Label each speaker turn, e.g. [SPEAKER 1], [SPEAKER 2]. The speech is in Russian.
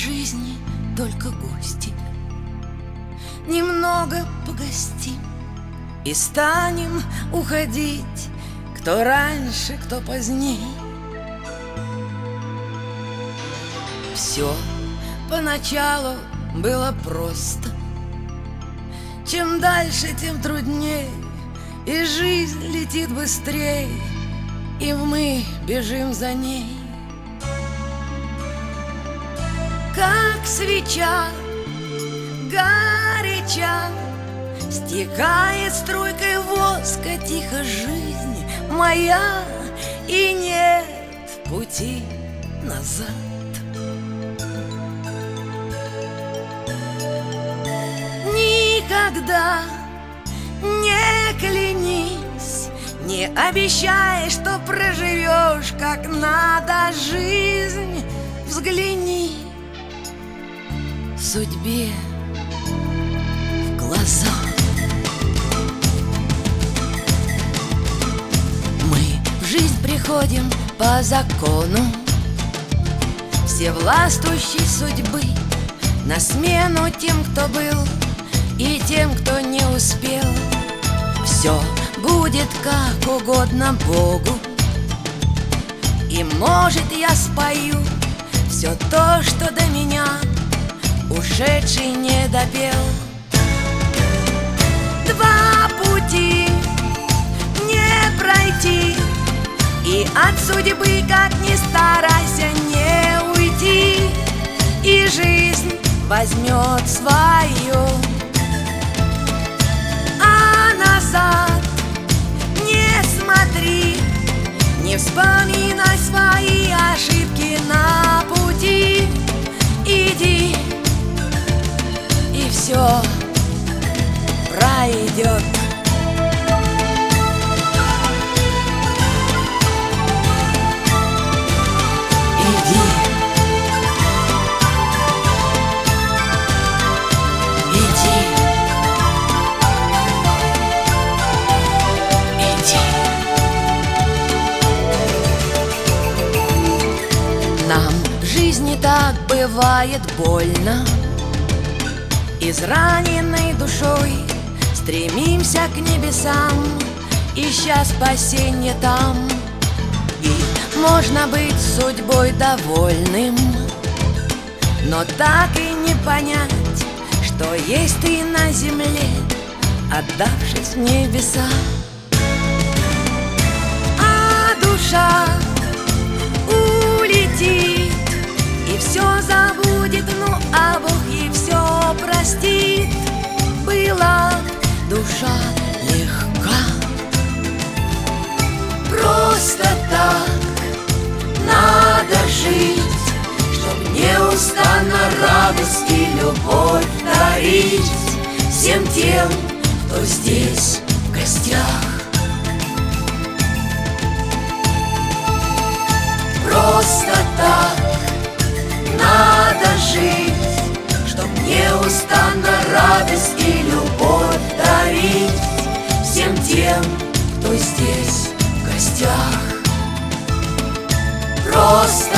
[SPEAKER 1] жизни только гости. Немного погостим и станем уходить, кто раньше, кто поздней. Все поначалу было просто, чем дальше, тем трудней, и жизнь летит быстрей, и мы бежим за ней. Как свеча горяча, стекает струйкой воска тихо жизнь моя, и нет пути назад. Никогда не клянись, не обещай, что проживешь как надо жизнь. Взгляни судьбе в глаза. Мы в жизнь приходим по закону всевластующей судьбы, на смену тем, кто был, и тем, кто не успел. Все будет как угодно Богу, и, может, я спою все то, что до меня ушедший не допел. Два пути не пройти, и от судьбы, как ни старайся, не уйти, и жизнь возьмет свое. А назад не смотри, не вспоминай свои ошибки на пути. Иди, и все пройдет. Иди, иди, иди. Нам в жизни так бывает больно, израненной душой стремимся к небесам, ища спасенье там. И можно быть судьбой довольным, но так и не понять, что есть ты на земле, отдавшись в небеса. А душа улетит и все забудет, ну а Бог ей все простит. Была душа легка, просто так надо жить, чтоб неустанно радость и любовь дарить всем тем, кто здесь в гостях. Просто так надо жить, чтоб неустанно радость и любовь дарить всем тем, кто здесь в гостях. Просто